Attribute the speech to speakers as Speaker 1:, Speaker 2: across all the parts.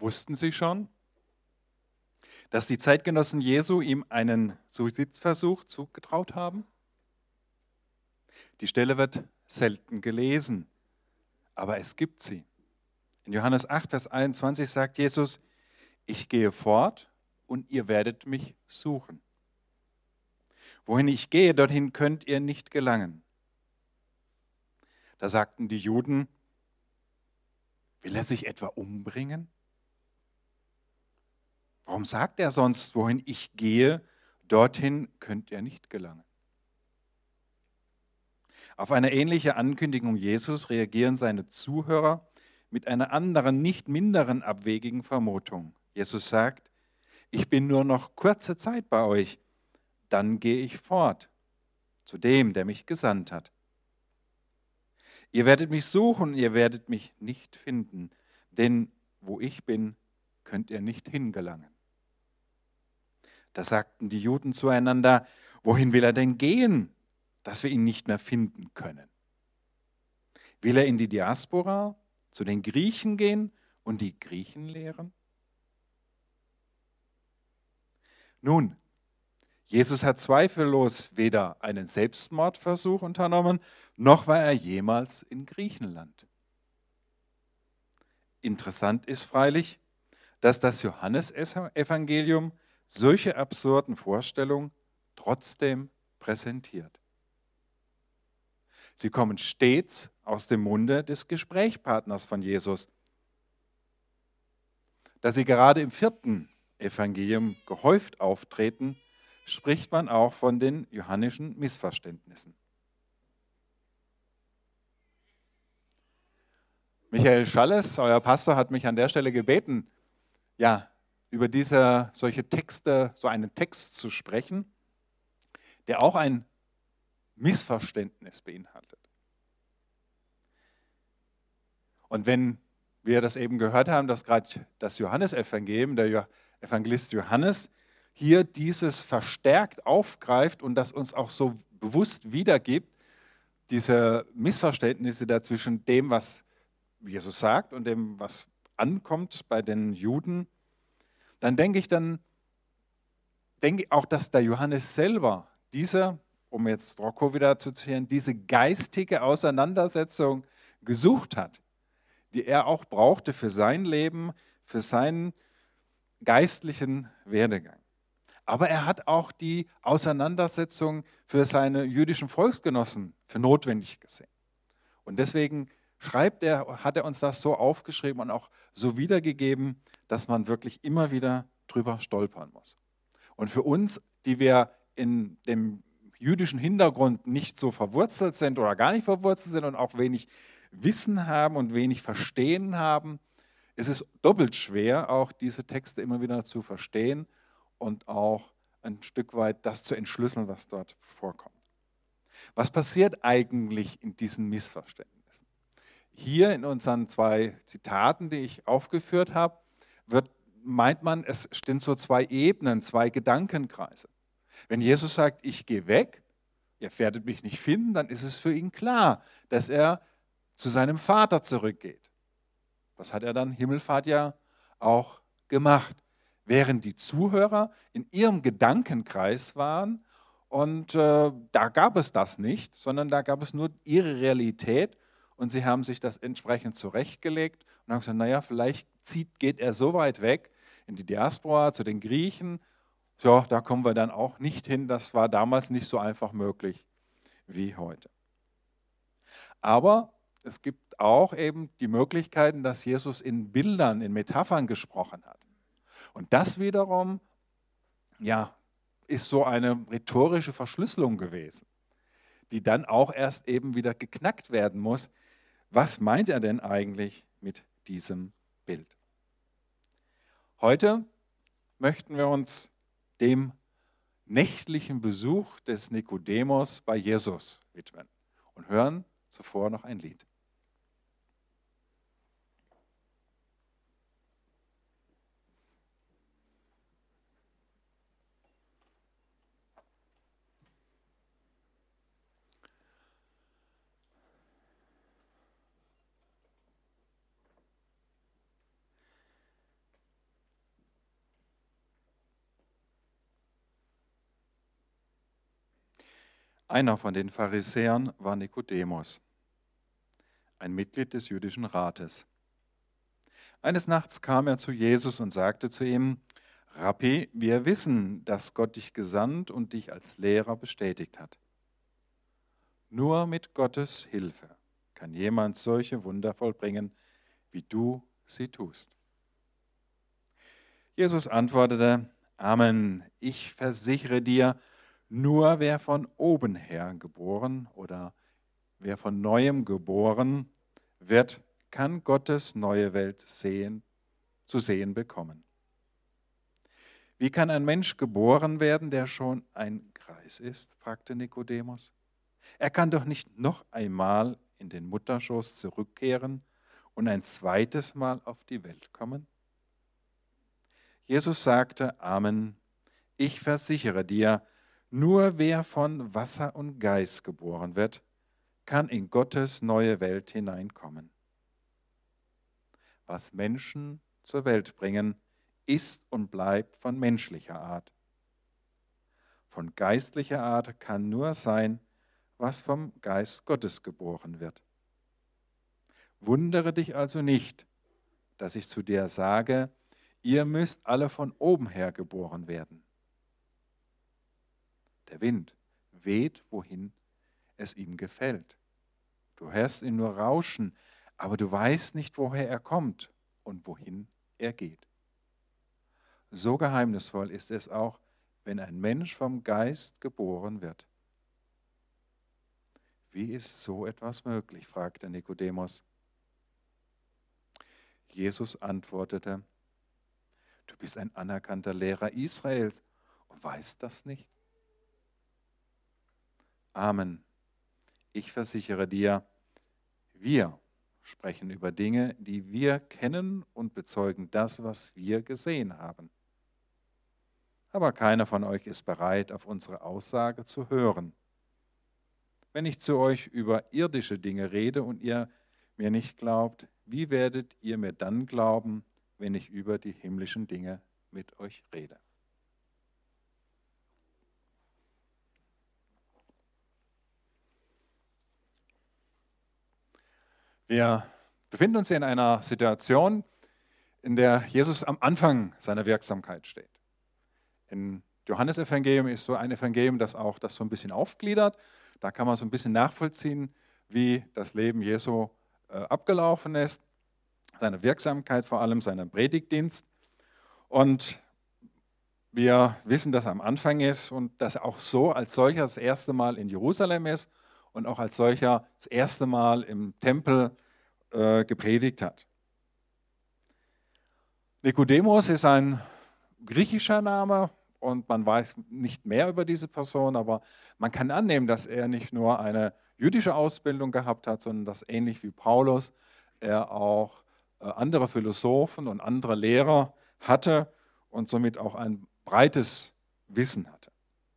Speaker 1: Wussten Sie schon, dass die Zeitgenossen Jesu ihm einen Suizidversuch zugetraut haben? Die Stelle wird selten gelesen, aber es gibt sie. In Johannes 8, Vers 21 sagt Jesus, ich gehe fort und ihr werdet mich suchen. Wohin ich gehe, dorthin könnt ihr nicht gelangen. Da sagten die Juden, will er sich etwa umbringen? Warum sagt er sonst, wohin ich gehe, dorthin könnt ihr nicht gelangen? Auf eine ähnliche Ankündigung Jesus reagieren seine Zuhörer mit einer anderen, nicht minderen abwegigen Vermutung. Jesus sagt, ich bin nur noch kurze Zeit bei euch, dann gehe ich fort zu dem, der mich gesandt hat. Ihr werdet mich suchen, ihr werdet mich nicht finden, denn wo ich bin, könnt ihr nicht hingelangen. Da sagten die Juden zueinander, wohin will er denn gehen, dass wir ihn nicht mehr finden können? Will er in die Diaspora, zu den Griechen gehen und die Griechen lehren? Nun, Jesus hat zweifellos weder einen Selbstmordversuch unternommen, noch war er jemals in Griechenland. Interessant ist freilich, dass das Johannesevangelium solche absurden Vorstellungen trotzdem präsentiert. Sie kommen stets aus dem Munde des Gesprächspartners von Jesus. Da sie gerade im 4. Evangelium gehäuft auftreten, spricht man auch von den johannischen Missverständnissen. Michael Schalles, euer Pastor, hat mich an der Stelle gebeten, über solche Texte, so einen Text zu sprechen, der auch ein Missverständnis beinhaltet. Und wenn wir das eben gehört haben, dass gerade das Johannesevangelium, der Evangelist Johannes, hier dieses verstärkt aufgreift und das uns auch so bewusst wiedergibt, diese Missverständnisse dazwischen dem, was Jesus sagt und dem, was ankommt bei den Juden, dann denke ich auch, dass der Johannes selber um jetzt Rocco wieder zu zitieren, diese geistige Auseinandersetzung gesucht hat, die er auch brauchte für sein Leben, für seinen geistlichen Werdegang. Aber er hat auch die Auseinandersetzung für seine jüdischen Volksgenossen für notwendig gesehen. Und deswegen hat er uns das so aufgeschrieben und auch so wiedergegeben, dass man wirklich immer wieder drüber stolpern muss. Und für uns, die wir in dem jüdischen Hintergrund nicht so verwurzelt sind oder gar nicht verwurzelt sind und auch wenig Wissen haben und wenig Verstehen haben, ist es doppelt schwer, auch diese Texte immer wieder zu verstehen und auch ein Stück weit das zu entschlüsseln, was dort vorkommt. Was passiert eigentlich in diesen Missverständnissen? Hier in unseren 2 Zitaten, die ich aufgeführt habe, meint man, es stehen so 2 Ebenen, 2 Gedankenkreise. Wenn Jesus sagt, ich gehe weg, ihr werdet mich nicht finden, dann ist es für ihn klar, dass er zu seinem Vater zurückgeht. Das hat er dann Himmelfahrt ja auch gemacht. Während die Zuhörer in ihrem Gedankenkreis waren und da gab es das nicht, sondern da gab es nur ihre Realität und sie haben sich das entsprechend zurechtgelegt und haben gesagt, naja, vielleicht geht er so weit weg in die Diaspora, zu den Griechen, so, da kommen wir dann auch nicht hin, das war damals nicht so einfach möglich wie heute. Aber es gibt auch eben die Möglichkeiten, dass Jesus in Bildern, in Metaphern gesprochen hat. Und das wiederum, ist so eine rhetorische Verschlüsselung gewesen, die dann auch erst eben wieder geknackt werden muss. Was meint er denn eigentlich mit diesem Bild? Heute möchten wir uns dem nächtlichen Besuch des Nikodemus bei Jesus widmen und hören zuvor noch ein Lied. Einer von den Pharisäern war Nikodemus, ein Mitglied des jüdischen Rates. Eines Nachts kam er zu Jesus und sagte zu ihm: Rabbi, wir wissen, dass Gott dich gesandt und dich als Lehrer bestätigt hat. Nur mit Gottes Hilfe kann jemand solche Wunder vollbringen, wie du sie tust. Jesus antwortete: Amen, ich versichere dir, nur wer von oben her geboren oder wer von neuem geboren wird, kann Gottes neue Welt zu sehen bekommen. Wie kann ein Mensch geboren werden, der schon ein Greis ist? Fragte Nikodemus. Er kann doch nicht noch einmal in den Mutterschoß zurückkehren und ein zweites Mal auf die Welt kommen? Jesus sagte: Amen, ich versichere dir, nur wer von Wasser und Geist geboren wird, kann in Gottes neue Welt hineinkommen. Was Menschen zur Welt bringen, ist und bleibt von menschlicher Art. Von geistlicher Art kann nur sein, was vom Geist Gottes geboren wird. Wundere dich also nicht, dass ich zu dir sage, ihr müsst alle von oben her geboren werden. Der Wind weht, wohin es ihm gefällt. Du hörst ihn nur rauschen, aber du weißt nicht, woher er kommt und wohin er geht. So geheimnisvoll ist es auch, wenn ein Mensch vom Geist geboren wird. Wie ist so etwas möglich? Fragte Nikodemus. Jesus antwortete: Du bist ein anerkannter Lehrer Israels und weißt das nicht? Amen. Ich versichere dir, wir sprechen über Dinge, die wir kennen und bezeugen das, was wir gesehen haben. Aber keiner von euch ist bereit, auf unsere Aussage zu hören. Wenn ich zu euch über irdische Dinge rede und ihr mir nicht glaubt, wie werdet ihr mir dann glauben, wenn ich über die himmlischen Dinge mit euch rede? Wir befinden uns hier in einer Situation, in der Jesus am Anfang seiner Wirksamkeit steht. Im Johannesevangelium ist so ein Evangelium, das auch das so ein bisschen aufgliedert. Da kann man so ein bisschen nachvollziehen, wie das Leben Jesu abgelaufen ist, seine Wirksamkeit vor allem, seinen Predigtdienst. Und wir wissen, dass er am Anfang ist und dass er auch so als solcher das erste Mal in Jerusalem ist und auch als solcher das erste Mal im Tempel gepredigt hat. Nikodemus ist ein griechischer Name und man weiß nicht mehr über diese Person, aber man kann annehmen, dass er nicht nur eine jüdische Ausbildung gehabt hat, sondern dass ähnlich wie Paulus er auch andere Philosophen und andere Lehrer hatte und somit auch ein breites Wissen hatte.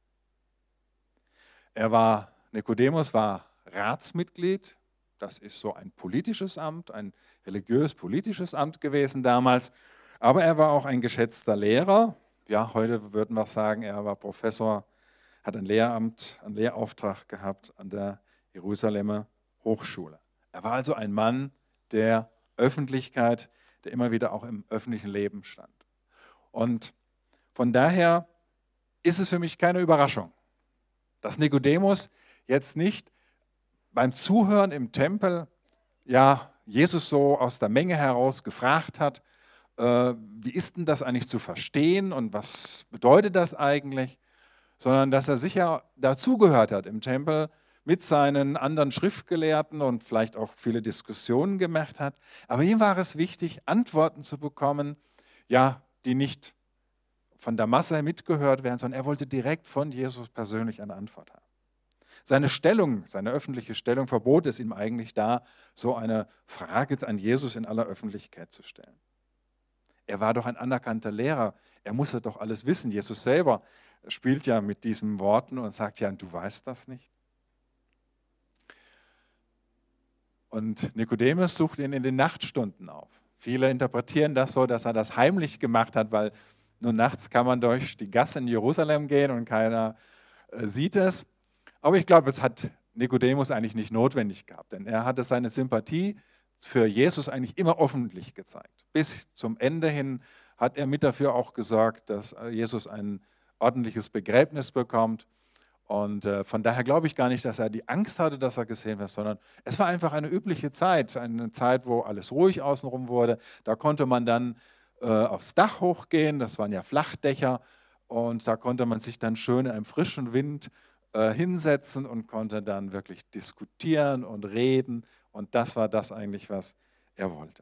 Speaker 1: Nikodemus war Ratsmitglied, das ist so ein politisches Amt, ein religiös-politisches Amt gewesen damals, aber er war auch ein geschätzter Lehrer. Ja, heute würden wir sagen, er war Professor, hat ein Lehramt, einen Lehrauftrag gehabt an der Jerusalemer Hochschule. Er war also ein Mann der Öffentlichkeit, der immer wieder auch im öffentlichen Leben stand. Und von daher ist es für mich keine Überraschung, dass Nikodemus jetzt nicht beim Zuhören im Tempel Jesus so aus der Menge heraus gefragt hat, wie ist denn das eigentlich zu verstehen und was bedeutet das eigentlich, sondern dass er sicher dazugehört hat im Tempel mit seinen anderen Schriftgelehrten und vielleicht auch viele Diskussionen gemacht hat. Aber ihm war es wichtig, Antworten zu bekommen, die nicht von der Masse mitgehört werden, sondern er wollte direkt von Jesus persönlich eine Antwort haben. Seine Stellung, seine öffentliche Stellung verbot es ihm eigentlich da, so eine Frage an Jesus in aller Öffentlichkeit zu stellen. Er war doch ein anerkannter Lehrer, er musste doch alles wissen. Jesus selber spielt ja mit diesen Worten und sagt, ja, du weißt das nicht. Und Nikodemus sucht ihn in den Nachtstunden auf. Viele interpretieren das so, dass er das heimlich gemacht hat, weil nur nachts kann man durch die Gassen in Jerusalem gehen und keiner sieht es. Aber ich glaube, es hat Nikodemus eigentlich nicht notwendig gehabt, denn er hatte seine Sympathie für Jesus eigentlich immer öffentlich gezeigt. Bis zum Ende hin hat er mit dafür auch gesorgt, dass Jesus ein ordentliches Begräbnis bekommt. Und von daher glaube ich gar nicht, dass er die Angst hatte, dass er gesehen wird, sondern es war einfach eine übliche Zeit, eine Zeit, wo alles ruhig außenrum wurde. Da konnte man dann aufs Dach hochgehen, das waren ja Flachdächer, und da konnte man sich dann schön in einem frischen Wind hinsetzen und konnte dann wirklich diskutieren und reden. Und das war das eigentlich, was er wollte.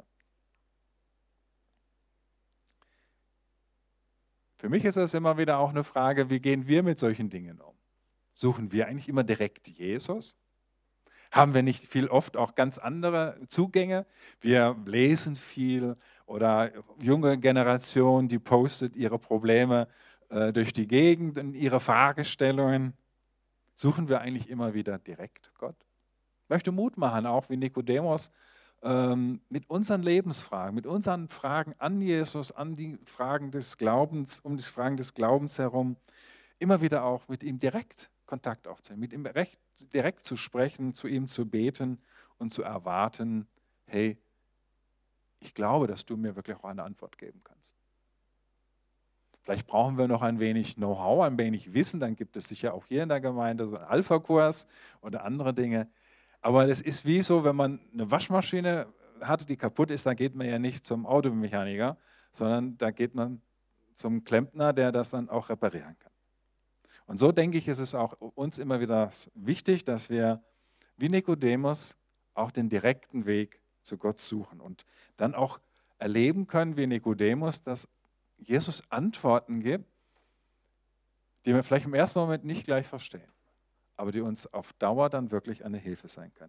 Speaker 1: Für mich ist es immer wieder auch eine Frage, wie gehen wir mit solchen Dingen um? Suchen wir eigentlich immer direkt Jesus? Haben wir nicht viel oft auch ganz andere Zugänge? Wir lesen viel oder junge Generation, die postet ihre Probleme durch die Gegend und ihre Fragestellungen. Suchen wir eigentlich immer wieder direkt Gott? Ich möchte Mut machen, auch wie Nikodemus, mit unseren Lebensfragen, mit unseren Fragen an Jesus, an die Fragen des Glaubens, um die Fragen des Glaubens herum, immer wieder auch mit ihm direkt Kontakt aufzunehmen, mit ihm direkt zu sprechen, zu ihm zu beten und zu erwarten, hey, ich glaube, dass du mir wirklich auch eine Antwort geben kannst. Vielleicht brauchen wir noch ein wenig Know-how, ein wenig Wissen, dann gibt es sicher auch hier in der Gemeinde so einen Alpha-Kurs oder andere Dinge. Aber das ist wie so, wenn man eine Waschmaschine hat, die kaputt ist, dann geht man ja nicht zum Automechaniker, sondern da geht man zum Klempner, der das dann auch reparieren kann. Und so denke ich, ist es auch uns immer wieder wichtig, dass wir wie Nikodemus auch den direkten Weg zu Gott suchen und dann auch erleben können wie Nikodemus, dass Jesus Antworten gibt, die wir vielleicht im ersten Moment nicht gleich verstehen, aber die uns auf Dauer dann wirklich eine Hilfe sein können.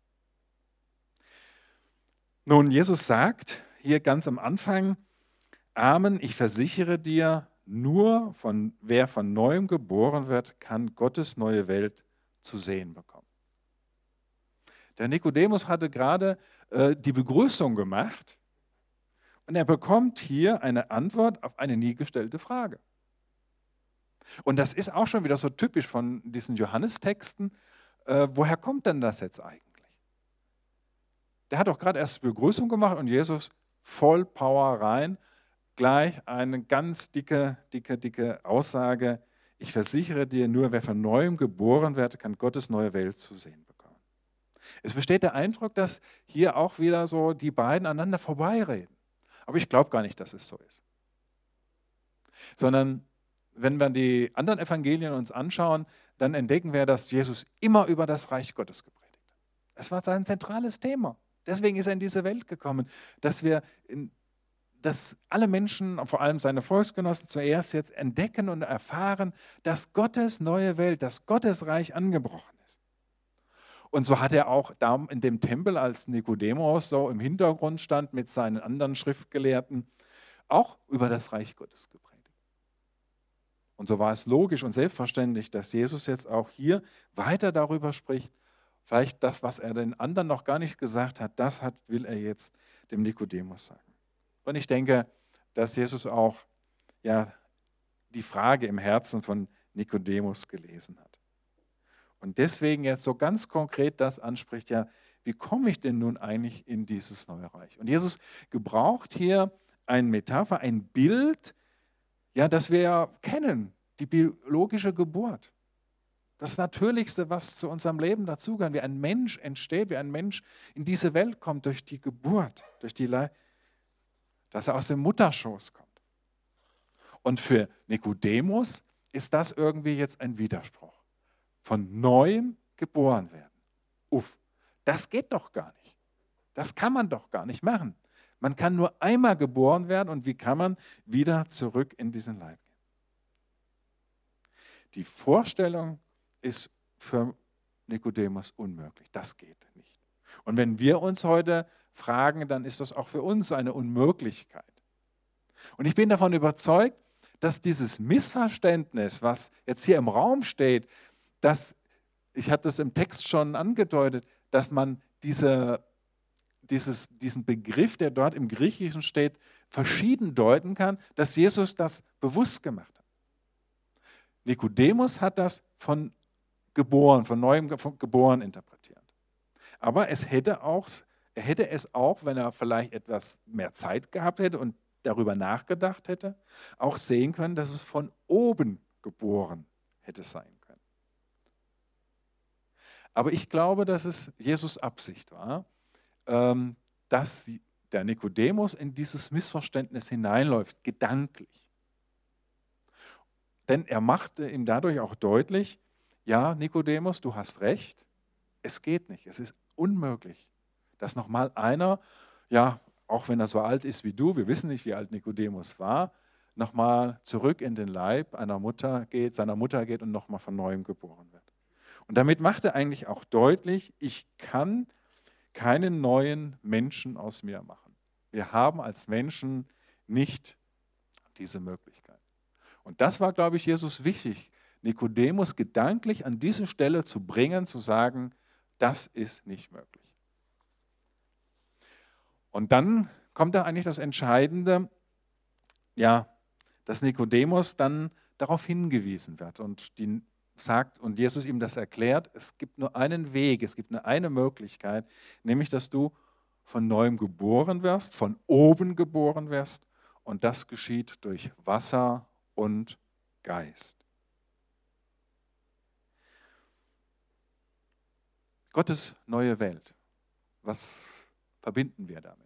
Speaker 1: Nun, Jesus sagt hier ganz am Anfang, Amen, ich versichere dir, wer von Neuem geboren wird, kann Gottes neue Welt zu sehen bekommen. Der Nikodemus hatte gerade die Begrüßung gemacht und er bekommt hier eine Antwort auf eine nie gestellte Frage. Und das ist auch schon wieder so typisch von diesen Johannestexten. Woher kommt denn das jetzt eigentlich? Der hat doch gerade erst die Begrüßung gemacht und Jesus voll Power rein. Gleich eine ganz dicke Aussage. Ich versichere dir, nur wer von Neuem geboren wird, kann Gottes neue Welt zu sehen bekommen. Es besteht der Eindruck, dass hier auch wieder so die beiden aneinander vorbeireden. Aber ich glaube gar nicht, dass es so ist. Sondern wenn wir die anderen Evangelien uns anschauen, dann entdecken wir, dass Jesus immer über das Reich Gottes gepredigt hat. Es war sein zentrales Thema. Deswegen ist er in diese Welt gekommen, dass alle Menschen, vor allem seine Volksgenossen, zuerst jetzt entdecken und erfahren, dass Gottes neue Welt, dass Gottes Reich angebrochen ist. Und so hat er auch da in dem Tempel, als Nikodemus so im Hintergrund stand mit seinen anderen Schriftgelehrten, auch über das Reich Gottes gepredigt. Und so war es logisch und selbstverständlich, dass Jesus jetzt auch hier weiter darüber spricht. Vielleicht das, was er den anderen noch gar nicht gesagt hat, will er jetzt dem Nikodemus sagen. Und ich denke, dass Jesus auch die Frage im Herzen von Nikodemus gelesen hat. Und deswegen jetzt so ganz konkret das anspricht, wie komme ich denn nun eigentlich in dieses neue Reich? Und Jesus gebraucht hier eine Metapher, ein Bild, das wir ja kennen, die biologische Geburt. Das Natürlichste, was zu unserem Leben dazugehört, wie ein Mensch entsteht, wie ein Mensch in diese Welt kommt durch die Geburt, dass er aus dem Mutterschoß kommt. Und für Nikodemus ist das irgendwie jetzt ein Widerspruch. Von Neuem geboren werden. Das geht doch gar nicht. Das kann man doch gar nicht machen. Man kann nur einmal geboren werden und wie kann man wieder zurück in diesen Leib gehen? Die Vorstellung ist für Nikodemus unmöglich. Das geht nicht. Und wenn wir uns heute fragen, dann ist das auch für uns eine Unmöglichkeit. Und ich bin davon überzeugt, dass dieses Missverständnis, was jetzt hier im Raum steht, ich hatte es im Text schon angedeutet, dass man diesen Begriff, der dort im Griechischen steht, verschieden deuten kann, dass Jesus das bewusst gemacht hat. Nikodemus hat das von geboren, von neuem geboren interpretiert. Aber er hätte es auch, wenn er vielleicht etwas mehr Zeit gehabt hätte und darüber nachgedacht hätte, auch sehen können, dass es von oben geboren hätte sein können. Aber ich glaube, dass es Jesus' Absicht war, dass der Nikodemus in dieses Missverständnis hineinläuft, gedanklich. Denn er machte ihm dadurch auch deutlich, ja, Nikodemus, du hast recht, es geht nicht, es ist unmöglich, dass nochmal einer, ja, auch wenn er so alt ist wie du, wir wissen nicht, wie alt Nikodemus war, nochmal zurück in den Leib seiner Mutter geht und nochmal von neuem geboren wird. Und damit macht er eigentlich auch deutlich, ich kann keinen neuen Menschen aus mir machen. Wir haben als Menschen nicht diese Möglichkeit. Und das war, glaube ich, Jesus wichtig, Nikodemus gedanklich an diese Stelle zu bringen, zu sagen, das ist nicht möglich. Und dann kommt da eigentlich das Entscheidende, ja, dass Nikodemus dann darauf hingewiesen wird und Jesus ihm das erklärt, es gibt nur einen Weg, es gibt nur eine Möglichkeit, nämlich, dass du von neuem geboren wirst, von oben geboren wirst und das geschieht durch Wasser und Geist. Gottes neue Welt. Was verbinden wir damit?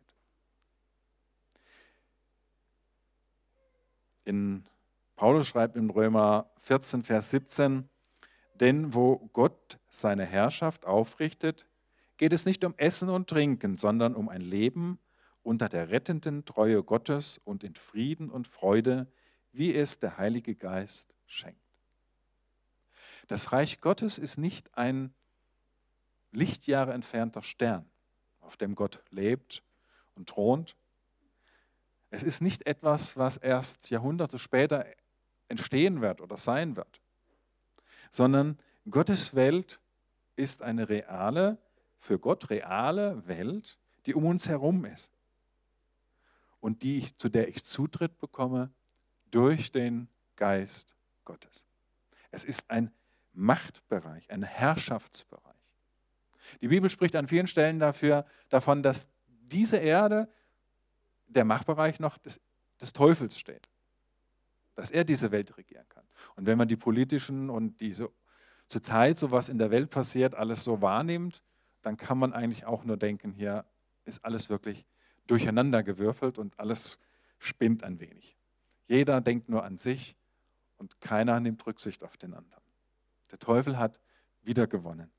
Speaker 1: Paulus schreibt in Römer 14, Vers 17, denn wo Gott seine Herrschaft aufrichtet, geht es nicht um Essen und Trinken, sondern um ein Leben unter der rettenden Treue Gottes und in Frieden und Freude, wie es der Heilige Geist schenkt. Das Reich Gottes ist nicht ein Lichtjahre entfernter Stern, auf dem Gott lebt und thront. Es ist nicht etwas, was erst Jahrhunderte später entstehen wird oder sein wird, sondern Gottes Welt ist eine reale, für Gott reale Welt, die um uns herum ist und zu der ich Zutritt bekomme durch den Geist Gottes. Es ist ein Machtbereich, ein Herrschaftsbereich. Die Bibel spricht an vielen Stellen davon, dass diese Erde, der Machtbereich noch des Teufels steht, dass er diese Welt regieren kann. Und wenn man die politischen und zur Zeit so was in der Welt passiert, alles so wahrnimmt, dann kann man eigentlich auch nur denken, hier ist alles wirklich durcheinandergewürfelt und alles spinnt ein wenig. Jeder denkt nur an sich und keiner nimmt Rücksicht auf den anderen. Der Teufel hat wieder gewonnen.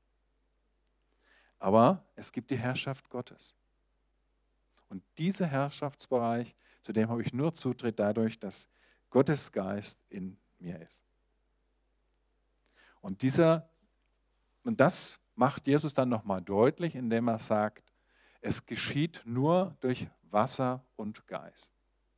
Speaker 1: Aber es gibt die Herrschaft Gottes. Und dieser Herrschaftsbereich, zu dem habe ich nur Zutritt dadurch, dass Gottes Geist in mir ist. Und das macht Jesus dann nochmal deutlich, indem er sagt, es geschieht nur durch Wasser und Geist.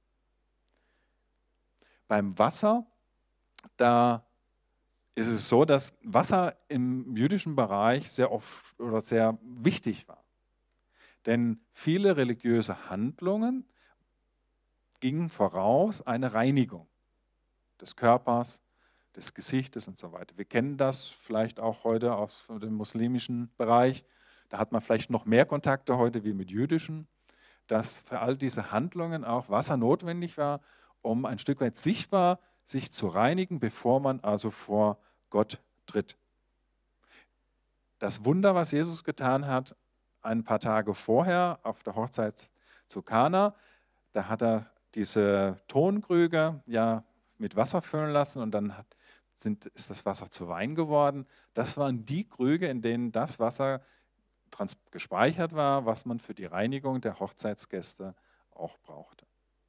Speaker 1: Beim Wasser, da ist es so, dass Wasser im jüdischen Bereich sehr oft oder sehr wichtig war. Denn viele religiöse Handlungen gingen voraus eine Reinigung des Körpers, des Gesichtes und so weiter. Wir kennen das vielleicht auch heute aus dem muslimischen Bereich. Da hat man vielleicht noch mehr Kontakte heute wie mit jüdischen, dass für all diese Handlungen auch Wasser notwendig war, um ein Stück weit sichtbar sich zu reinigen, bevor man also vor Gott tritt. Das Wunder, was Jesus getan hat, ein paar Tage vorher auf der Hochzeit zu Kana, da hat er diese Tonkrüge ja mit Wasser füllen lassen und dann ist das Wasser zu Wein geworden. Das waren die Krüge, in denen das Wasser gespeichert war, was man für die Reinigung der Hochzeitsgäste auch brauchte.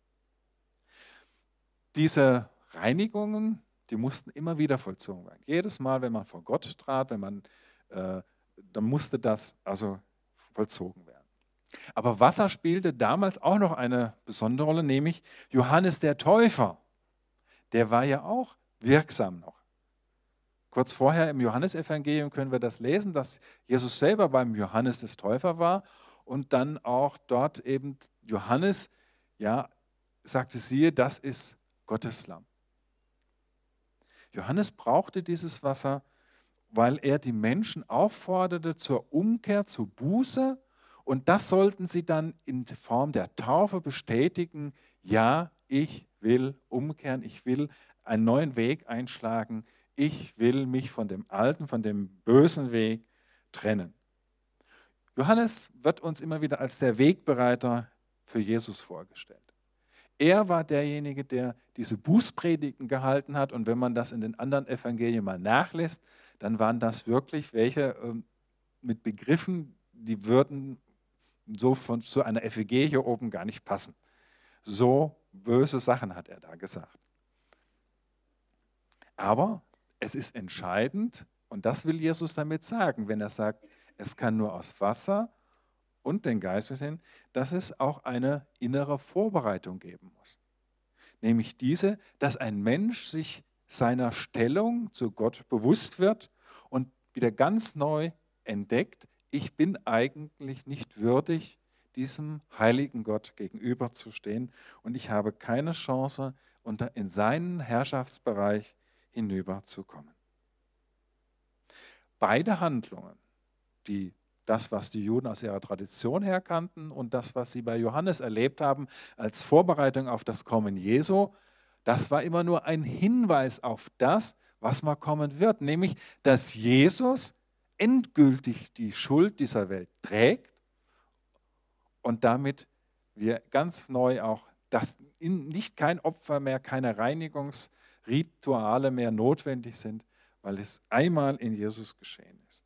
Speaker 1: Diese Reinigungen, die mussten immer wieder vollzogen werden. Jedes Mal, wenn man vor Gott trat, dann musste das also vollzogen werden. Aber Wasser spielte damals auch noch eine besondere Rolle, nämlich Johannes der Täufer. Der war ja auch wirksam noch. Kurz vorher im Johannesevangelium können wir das lesen, dass Jesus selber beim Johannes des Täufer war und dann auch dort eben Johannes, ja, sagte, siehe, das ist Gottes Lamm. Johannes brauchte dieses Wasser, weil er die Menschen aufforderte zur Umkehr, zur Buße. Und das sollten sie dann in Form der Taufe bestätigen. Ja, ich will umkehren, ich will einen neuen Weg einschlagen. Ich will mich von dem alten, von dem bösen Weg trennen. Johannes wird uns immer wieder als der Wegbereiter für Jesus vorgestellt. Er war derjenige, der diese Bußpredigten gehalten hat. Und wenn man das in den anderen Evangelien mal nachlässt, dann waren das wirklich welche mit Begriffen, die würden so zu einer FEG hier oben gar nicht passen. So böse Sachen hat er da gesagt. Aber es ist entscheidend, und das will Jesus damit sagen, wenn er sagt, es kann nur aus Wasser und den Geist sein, dass es auch eine innere Vorbereitung geben muss. Nämlich diese, dass ein Mensch sich seiner Stellung zu Gott bewusst wird und wieder ganz neu entdeckt, ich bin eigentlich nicht würdig, diesem heiligen Gott gegenüberzustehen und ich habe keine Chance, in seinen Herrschaftsbereich hinüberzukommen. Beide Handlungen, das, was die Juden aus ihrer Tradition her kannten und das, was sie bei Johannes erlebt haben als Vorbereitung auf das Kommen Jesu, das war immer nur ein Hinweis auf das, was mal kommen wird, nämlich, dass Jesus endgültig die Schuld dieser Welt trägt und damit wir ganz neu auch, dass nicht kein Opfer mehr, keine Reinigungsrituale mehr notwendig sind, weil es einmal in Jesus geschehen ist.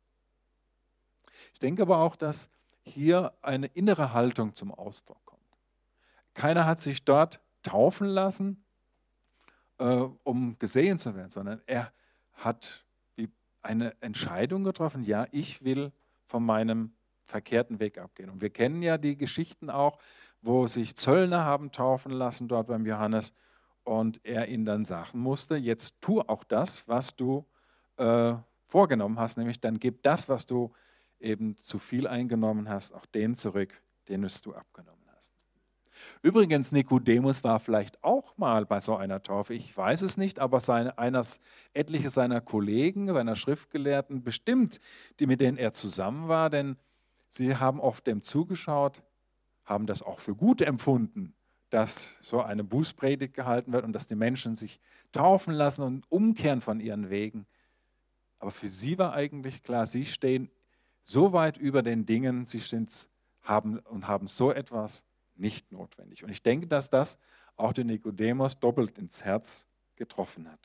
Speaker 1: Ich denke aber auch, dass hier eine innere Haltung zum Ausdruck kommt. Keiner hat sich dort taufen lassen, um gesehen zu werden, sondern er hat eine Entscheidung getroffen, ja, ich will von meinem verkehrten Weg abgehen. Und wir kennen ja die Geschichten auch, wo sich Zöllner haben taufen lassen dort beim Johannes und er ihnen dann sagen musste, jetzt tu auch das, was du vorgenommen hast, nämlich dann gib das, was du eben zu viel eingenommen hast, auch den zurück, den es du abgenommen hast. Übrigens, Nikodemus war vielleicht auch mal bei so einer Taufe, ich weiß es nicht, aber etliche seiner Kollegen, seiner Schriftgelehrten bestimmt, mit denen er zusammen war, denn sie haben oft dem zugeschaut, haben das auch für gut empfunden, dass so eine Bußpredigt gehalten wird und dass die Menschen sich taufen lassen und umkehren von ihren Wegen. Aber für sie war eigentlich klar, sie stehen so weit über den Dingen, haben so etwas nicht notwendig. Und ich denke, dass das auch den Nikodemus doppelt ins Herz getroffen hat.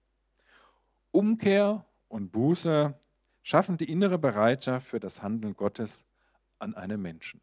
Speaker 1: Umkehr und Buße schaffen die innere Bereitschaft für das Handeln Gottes an einem Menschen.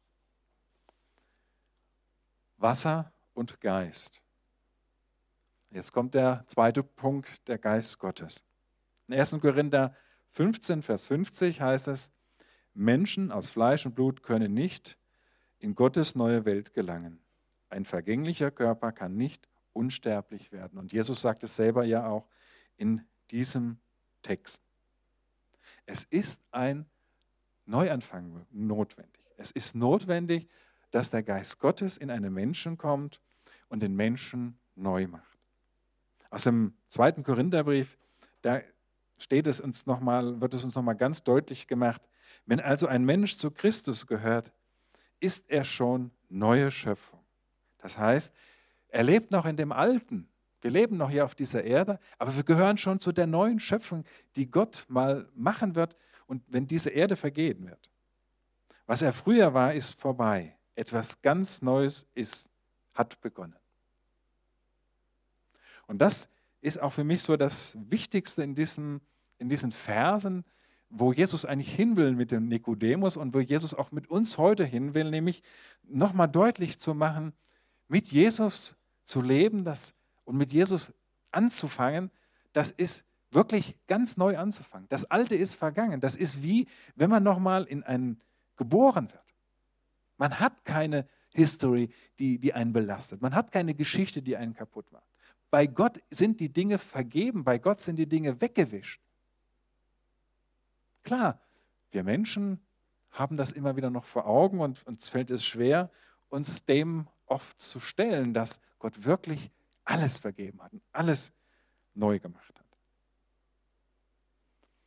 Speaker 1: Wasser und Geist. Jetzt kommt der zweite Punkt, der Geist Gottes. In 1. Korinther 15, Vers 50 heißt es, Menschen aus Fleisch und Blut können nicht in Gottes neue Welt gelangen. Ein vergänglicher Körper kann nicht unsterblich werden. Und Jesus sagt es selber ja auch in diesem Text. Es ist ein Neuanfang notwendig. Es ist notwendig, dass der Geist Gottes in einen Menschen kommt und den Menschen neu macht. Aus dem 2. Korintherbrief, da wird es uns nochmal ganz deutlich gemacht, wenn also ein Mensch zu Christus gehört, ist er schon neue Schöpfung. Das heißt, er lebt noch in dem Alten. Wir leben noch hier auf dieser Erde, aber wir gehören schon zu der neuen Schöpfung, die Gott mal machen wird und wenn diese Erde vergehen wird. Was er früher war, ist vorbei. Etwas ganz Neues hat begonnen. Und das ist auch für mich so das Wichtigste in diesen Versen, wo Jesus eigentlich hin will mit dem Nikodemus und wo Jesus auch mit uns heute hin will, nämlich nochmal deutlich zu machen, mit Jesus zu leben und mit Jesus anzufangen, das ist wirklich ganz neu anzufangen. Das Alte ist vergangen. Das ist wie, wenn man nochmal geboren wird. Man hat keine History, die einen belastet. Man hat keine Geschichte, die einen kaputt macht. Bei Gott sind die Dinge vergeben, bei Gott sind die Dinge weggewischt. Klar, wir Menschen haben das immer wieder noch vor Augen und uns fällt es schwer, uns dem oft zu stellen, dass Gott wirklich alles vergeben hat und alles neu gemacht hat.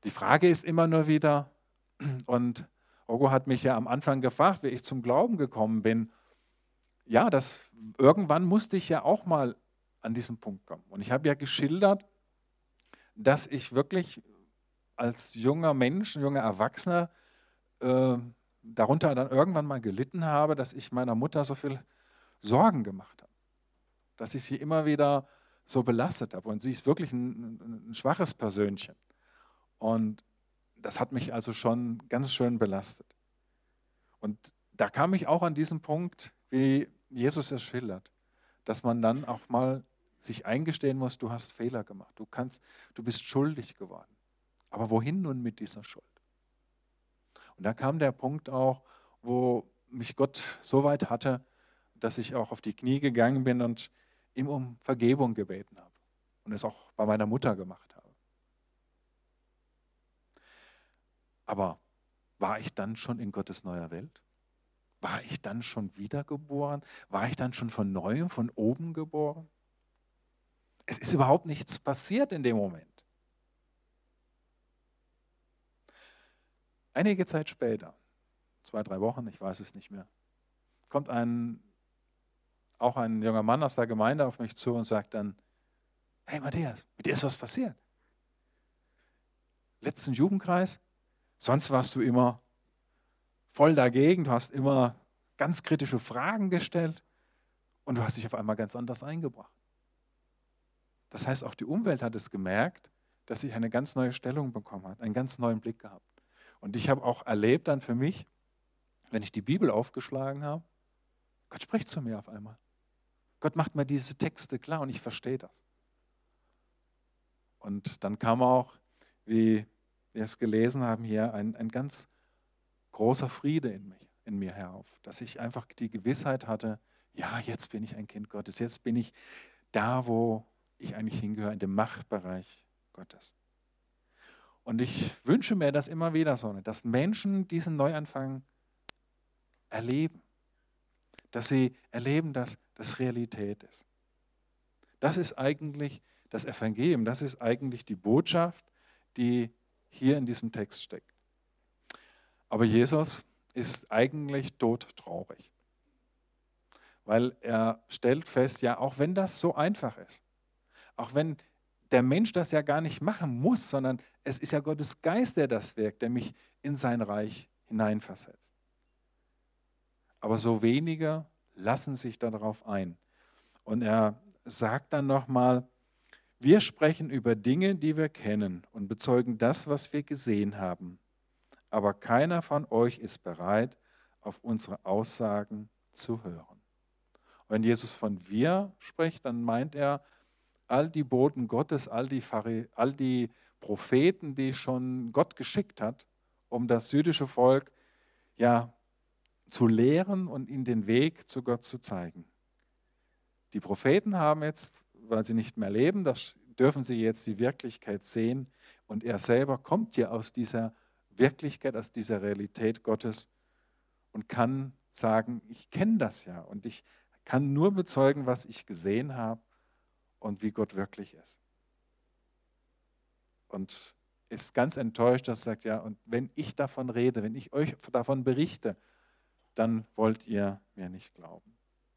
Speaker 1: Die Frage ist immer nur wieder, und Ogo hat mich ja am Anfang gefragt, wie ich zum Glauben gekommen bin. Ja, irgendwann musste ich ja auch mal an diesen Punkt kommen. Und ich habe ja geschildert, dass ich wirklich als junger Mensch, junger Erwachsener, darunter dann irgendwann mal gelitten habe, dass ich meiner Mutter so viel Sorgen gemacht habe. Dass ich sie immer wieder so belastet habe. Und sie ist wirklich ein schwaches Persönchen. Und das hat mich also schon ganz schön belastet. Und da kam ich auch an diesen Punkt, wie Jesus es schildert, dass man dann auch mal sich eingestehen muss, du hast Fehler gemacht, du bist schuldig geworden. Aber wohin nun mit dieser Schuld? Und da kam der Punkt auch, wo mich Gott so weit hatte, dass ich auch auf die Knie gegangen bin und ihm um Vergebung gebeten habe und es auch bei meiner Mutter gemacht habe. Aber war ich dann schon in Gottes neuer Welt? War ich dann schon wiedergeboren? War ich dann schon von neuem, von oben geboren? Es ist überhaupt nichts passiert in dem Moment. Einige Zeit später, 2, 3 Wochen, ich weiß es nicht mehr, kommt auch ein junger Mann aus der Gemeinde auf mich zu und sagt dann, hey Matthias, mit dir ist was passiert. Letzten Jugendkreis, sonst warst du immer voll dagegen, du hast immer ganz kritische Fragen gestellt und du hast dich auf einmal ganz anders eingebracht. Das heißt, auch die Umwelt hat es gemerkt, dass ich eine ganz neue Stellung bekommen habe, einen ganz neuen Blick gehabt. Und ich habe auch erlebt dann für mich, wenn ich die Bibel aufgeschlagen habe, Gott spricht zu mir auf einmal. Gott macht mir diese Texte klar und ich verstehe das. Und dann kam auch, wie wir es gelesen haben hier, ein ganz großer Friede in mir herauf, dass ich einfach die Gewissheit hatte, ja, jetzt bin ich ein Kind Gottes, jetzt bin ich da, wo ich eigentlich hingehöre, in dem Machtbereich Gottes. Und ich wünsche mir das immer wieder so, dass Menschen diesen Neuanfang erleben, dass sie erleben, dass das Realität ist. Das ist eigentlich das Evangelium, das ist eigentlich die Botschaft, die hier in diesem Text steckt. Aber Jesus ist eigentlich todtraurig, weil er stellt fest, ja, auch wenn das so einfach ist, auch wenn der Mensch das ja gar nicht machen muss, sondern es ist ja Gottes Geist, der das wirkt, der mich in sein Reich hineinversetzt. Aber so wenige lassen sich darauf ein. Und er sagt dann nochmal, wir sprechen über Dinge, die wir kennen und bezeugen das, was wir gesehen haben. Aber keiner von euch ist bereit, auf unsere Aussagen zu hören. Und wenn Jesus von wir spricht, dann meint er all die Boten Gottes, all die Propheten, die schon Gott geschickt hat, um das jüdische Volk ja zu lehren und ihnen den Weg zu Gott zu zeigen. Die Propheten haben jetzt, weil sie nicht mehr leben, dürfen sie jetzt die Wirklichkeit sehen. Und er selber kommt ja aus dieser Wirklichkeit, aus dieser Realität Gottes und kann sagen, ich kenne das ja und ich kann nur bezeugen, was ich gesehen habe und wie Gott wirklich ist. Und ist ganz enttäuscht, dass er sagt, ja, und wenn ich davon rede, wenn ich euch davon berichte, dann wollt ihr mir nicht glauben.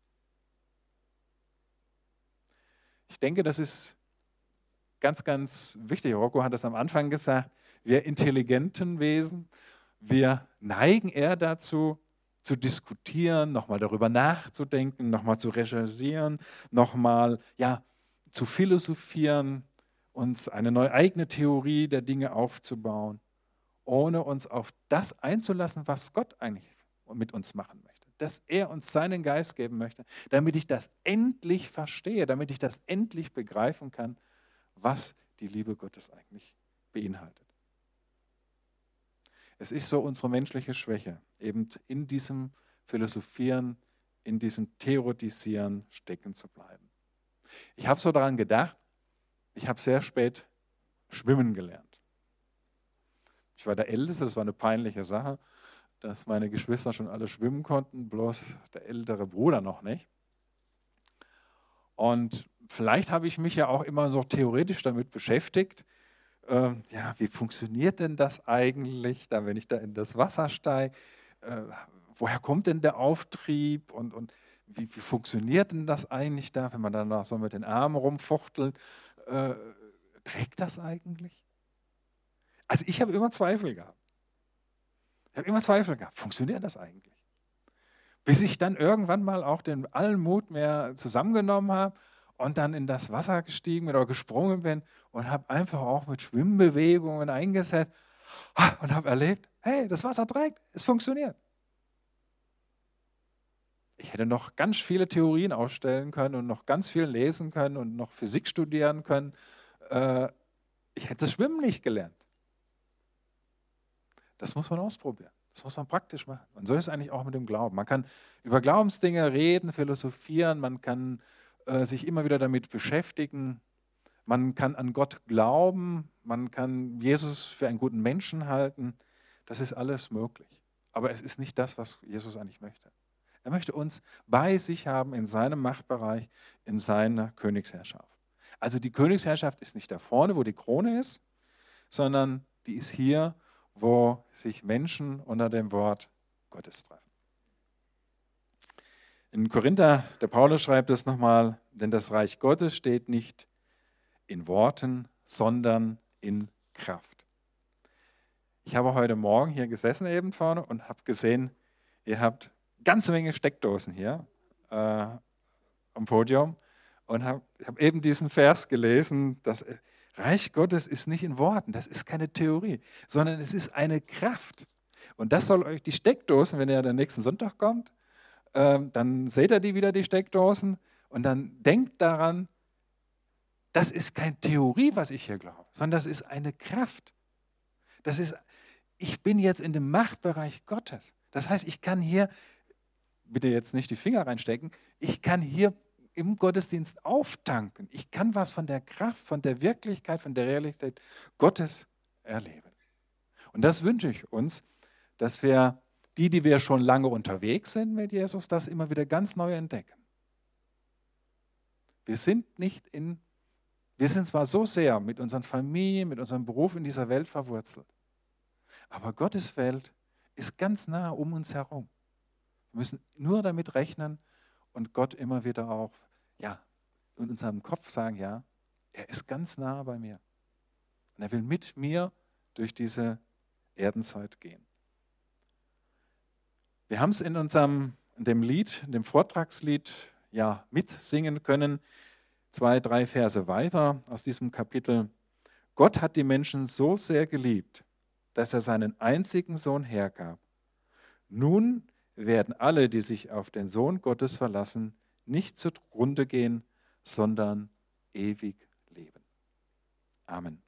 Speaker 1: Ich denke, das ist ganz, ganz wichtig. Rocco hat das am Anfang gesagt, wir intelligenten Wesen, wir neigen eher dazu, zu diskutieren, nochmal darüber nachzudenken, nochmal zu recherchieren, nochmal zu philosophieren, uns eine neue eigene Theorie der Dinge aufzubauen, ohne uns auf das einzulassen, was Gott eigentlich mit uns machen möchte. Dass er uns seinen Geist geben möchte, damit ich das endlich verstehe, damit ich das endlich begreifen kann, was die Liebe Gottes eigentlich beinhaltet. Es ist so unsere menschliche Schwäche, eben in diesem Philosophieren, in diesem Theoretisieren stecken zu bleiben. Ich habe so daran gedacht, ich habe sehr spät schwimmen gelernt. Ich war der Älteste, das war eine peinliche Sache, dass meine Geschwister schon alle schwimmen konnten, bloß der ältere Bruder noch nicht. Und vielleicht habe ich mich ja auch immer so theoretisch damit beschäftigt, ja, wie funktioniert denn das eigentlich, da, wenn ich da in das Wasser steige? Äh, woher kommt denn der Auftrieb und wie funktioniert denn das eigentlich da, wenn man dann noch so mit den Armen rumfuchtelt? Äh, trägt das eigentlich? Also ich habe immer Zweifel gehabt. Ich habe immer Zweifel gehabt. Funktioniert das eigentlich? Bis ich dann irgendwann mal auch den allen Mut mehr zusammengenommen habe und dann in das Wasser gestiegen bin oder gesprungen bin und habe einfach auch mit Schwimmbewegungen eingesetzt und habe erlebt, hey, das Wasser trägt, es funktioniert. Ich hätte noch ganz viele Theorien aufstellen können und noch ganz viel lesen können und noch Physik studieren können. Äh, Ich hätte das Schwimmen nicht gelernt. Das muss man ausprobieren. Das muss man praktisch machen. Und so ist es eigentlich auch mit dem Glauben. Man kann über Glaubensdinge reden, philosophieren, man kann sich immer wieder damit beschäftigen. Man kann an Gott glauben, man kann Jesus für einen guten Menschen halten. Das ist alles möglich. Aber es ist nicht das, was Jesus eigentlich möchte. Er möchte uns bei sich haben in seinem Machtbereich, in seiner Königsherrschaft. Also die Königsherrschaft ist nicht da vorne, wo die Krone ist, sondern die ist hier, wo sich Menschen unter dem Wort Gottes treffen. In Korinther, der Paulus schreibt es nochmal, denn das Reich Gottes steht nicht in Worten, sondern in Kraft. Ich habe heute Morgen hier gesessen eben vorne und habe gesehen, ihr habt ganze Menge Steckdosen hier am Podium und habe eben diesen Vers gelesen, das Reich Gottes ist nicht in Worten, das ist keine Theorie, sondern es ist eine Kraft. Und das soll euch die Steckdosen, wenn ihr den nächsten Sonntag kommt, dann seht ihr die wieder, die Steckdosen, und dann denkt daran, das ist keine Theorie, was ich hier glaube, sondern das ist eine Kraft. Das ist, ich bin jetzt in dem Machtbereich Gottes. Das heißt, ich kann hier, bitte jetzt nicht die Finger reinstecken, ich kann hier im Gottesdienst auftanken. Ich kann was von der Kraft, von der Wirklichkeit, von der Realität Gottes erleben. Und das wünsche ich uns, dass wir, die wir schon lange unterwegs sind mit Jesus, das immer wieder ganz neu entdecken. Wir sind zwar so sehr mit unseren Familien, mit unserem Beruf in dieser Welt verwurzelt, aber Gottes Welt ist ganz nah um uns herum. Wir müssen nur damit rechnen und Gott immer wieder auch, ja, in unserem Kopf sagen, ja, er ist ganz nah bei mir. Und er will mit mir durch diese Erdenzeit gehen. Wir haben es in dem Lied, in dem Vortragslied, ja, mitsingen können. 2, 3 Verse weiter aus diesem Kapitel. Gott hat die Menschen so sehr geliebt, dass er seinen einzigen Sohn hergab. Nun werden alle, die sich auf den Sohn Gottes verlassen, nicht zugrunde gehen, sondern ewig leben. Amen.